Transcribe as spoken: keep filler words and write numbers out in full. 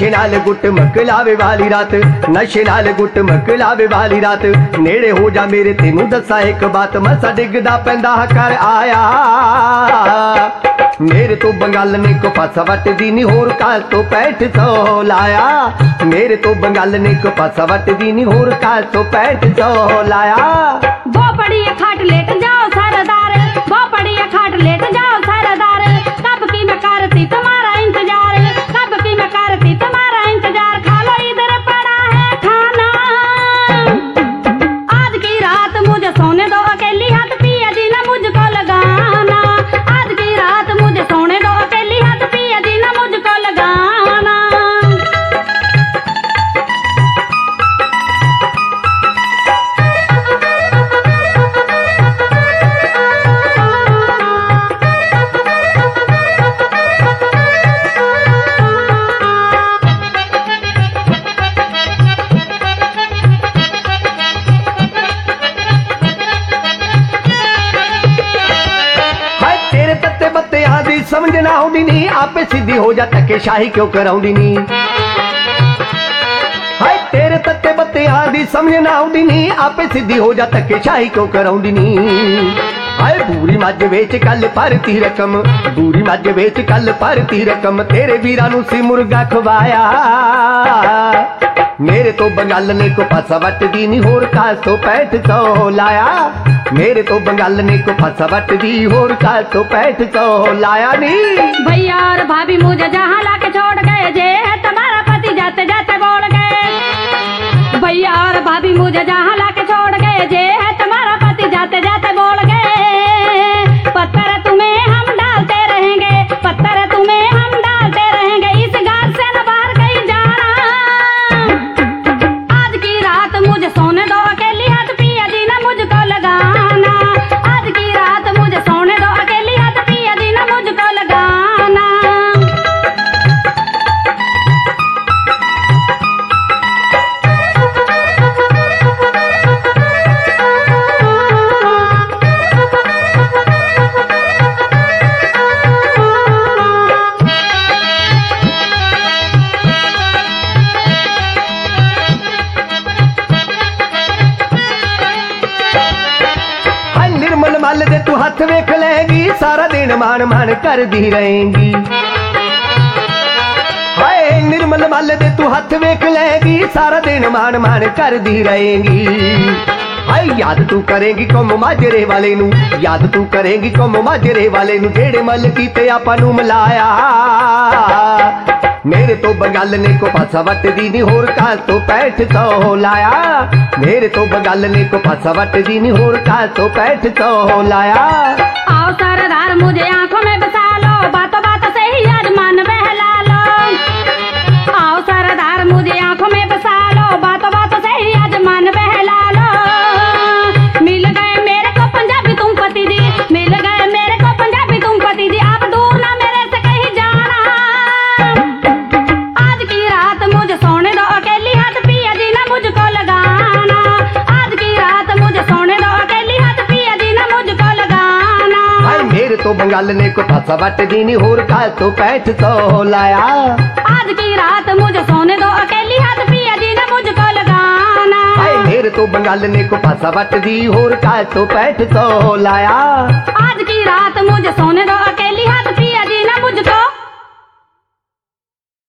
नशे नाल गुट मकलावे वाली रात, नशे नाल गुट मकलावे वाली रात। नेड़े हो जा मेरे तेनू दसा एक बात, मसा डिगदा पैंदा कर आया। मेरे तो बंगाल ने को पासा वट दी नी होर काल तो पैठ सौ लाया। मेरे तो बंगाल ने को पासा वट दी नी होर काल तो पैठ सौ लाया। वो पड़ी खाट लेट जाओ सरदार, वो पड़ी खाट लेट जाओ सरदार। कब की मैं करती तुम्हारा इंतजार, कब की मैं करती तुम्हारा इंतजार। खा लो इधर पड़ा है खाना, आज की रात मुझे सोने दो अकेली, हाथ पिया जी ना मुझको लगाना। आज की रात मुझे सोने दो अकेली, हाथ पिया जी ना मुझको लगाना। समझ ना आउंदी नी आपे सीधी हो जा टके शाही क्यों कराउंदी नी। हाय तेरे तत्ते बत्ते आदि समझ ना आउंदी नी आपे सीधी हो जा टके शाही क्यों कराउंदी नी। हाय बूरी मज वेच कल भरती रकम, बूरी मज वेच कल भरती रकम। तेरे वीरा नू सी मुर्गा खवाया। मेरे तो बंगाल ने को पासा वट दी नी होर काल तो पैठ सौ लाया। मेरे तो बंगाल ने को पासा वट दी होर काल तो पैठ सौ लाया नी। भैया और भाभी मुझे जहाँ लाके छोड़ गए, जे है तुम्हारा पति जाते जाते बोल गए। भैया और भाभी मुझे जहाँ लाके छोड़ गए, जे है तुम्हारा पति जाते जाते बोल गए। पत्थर तुम्हें हम डालते रहेंगे, पत्थर तुम्हें हम डालते रहेंगे। इस घर से न बाहर कहीं जाना। आज की रात मुझे सोने दो अकेली, हाथ पिया जी ना मुझको लगाना। आज की रात मुझे सोने दो अकेली, हाथ पिया जी ना मुझको लगाना। निर्मल मल दे तू हथ वेख लेगी, सारा दिन मान मान कर दी रहेंगी। हाय निर्मल मल दे तू हथ वेख लेगी, सारा दिन मान मान कर दी रहेंगी। हाय याद तू करेंगी कौम माजरे वाले नू, याद तू करेंगी कौम माजरे वाले नू। जेड़े मल कीते आपां नू मिलाया। मेरे तो बंगाल ने को पासा वट दी नी होर काल तो पैठ सौ लाया। मेरे तो बंगाल ने को पासा वट दी नी होर काल तो पैठ सौ लाया। आओ सरदार मुझे आंखों में बसा लो, बातों बातों से ही आज मन बहला लो। आओ सरदार मुझे आंखों में बसा लो, बातों बातों से ही आज मन बहला लो। मिल गए मेरे को पंजाबी तुम पति जी, मिल गए मेरे को पंजाबी तुम पति जी। आप दूर ना मेरे से कहीं जाना। आज की रात मुझे सोने दो अकेली, हाथ पिया जी ना मुझको लगाना। आज की रात मुझे सोने दो अकेली, हाथ पिया जी ना मुझको लगाना। हाय मेरे तो बंगाल ने को पासा वट दी नी होर काल तो पैठ सौ लाया। आज की रात मुझे सोने दो अकेली, हाथ पिया जी ना मुझको लगाना। हाय मेरे तो बंगाल ने को पासा वट दी होर काल तो पैठ सौ लाया। आज की रात मुझे सोने दो अकेली, हाथ